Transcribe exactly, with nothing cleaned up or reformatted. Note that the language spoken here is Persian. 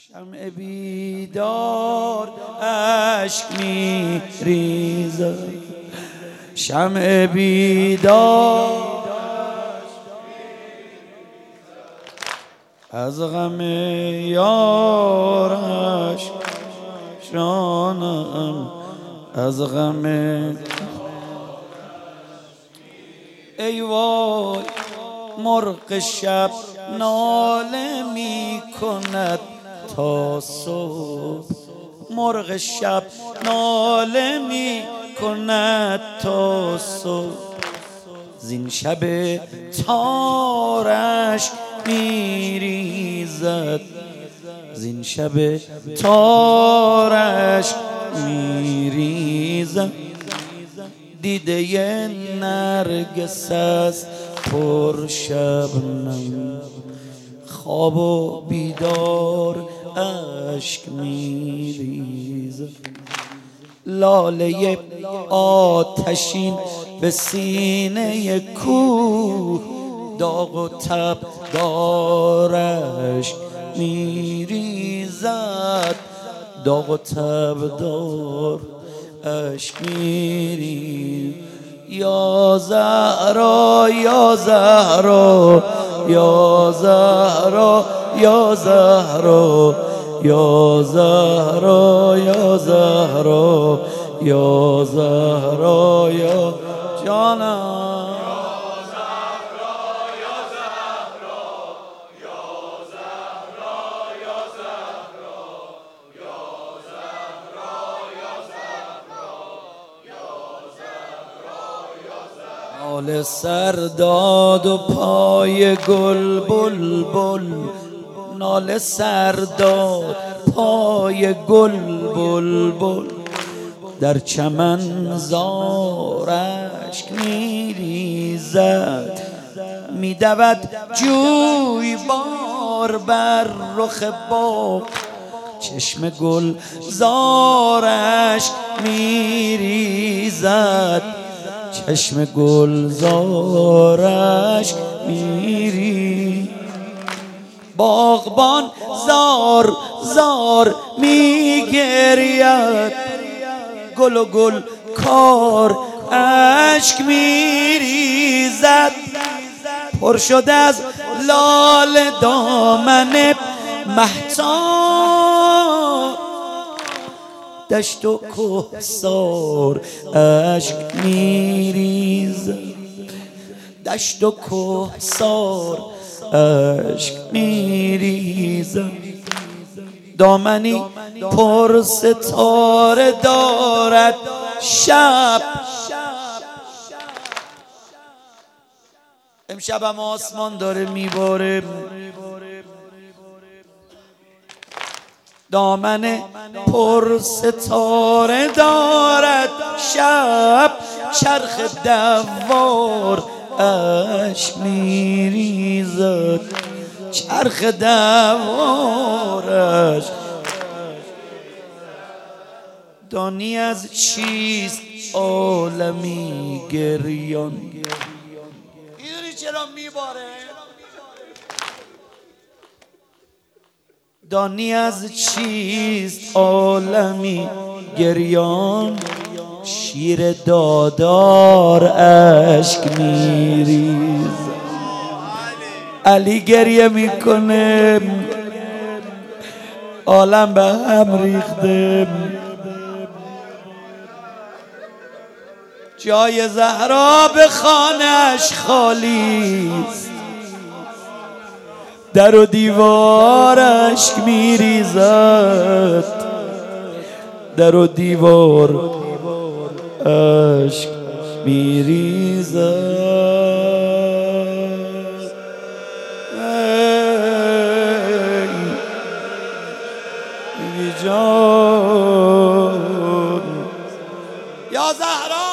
شمع بیدار اشک می ریزد، شمع بیدار از غم یارش جانم، از غم. ای وای مرغ شب ناله می کند تا صبح، مرغ شب ناله می کند تا صبح، زین شب تارش می ریزد، زین شب تارش می ریزد. دیده نرگس است پر شبنم، خواب و بیدار اشک می ریزد. لاله آتشین به سینه کوه، داغ و تب دارش می ریزد، داغ و تب دار اشک می ریزد. یا زهرا یا زهرا یا زهرا یا زهرا یا زهرا یا زهرا یا زهرا یا جانم، ناله سر داد و پای گل بلبل، ناله سر داد پای گل بلبل، در چمن زار اشک می ریزد. می دود جوی بار بر رخ باغ، چشم گل زار اشک می ریزد، چشم گل زار اشک می ریزد. باغبان زار زار می گرید، گل و گل کار اشک می ریزد. پر شده از لاله دامن مهتاب، دشت و کوهسار اشک می ریزد، دشت و کوهسار اشک می ریزد. دامنی پر ستاره دارد شب، امشب هم آسمان داره میباره. دامن پر ستاره دارد شب، چرخ دوار اشک می ریزد، چرخ دوارش. دانی از چیست عالمی گریان، میدونی چرا میباره؟ دانی از چیست عالمی گریان، شیر دادار اشک می ریزد. علی گریه میکنه، عالم به هم ریخته، جای زهرا به خانه‌اش خالی است، در و دیوار اشک می ریزد، در و دیوار اشک می ریزد. ای جان یا زهرا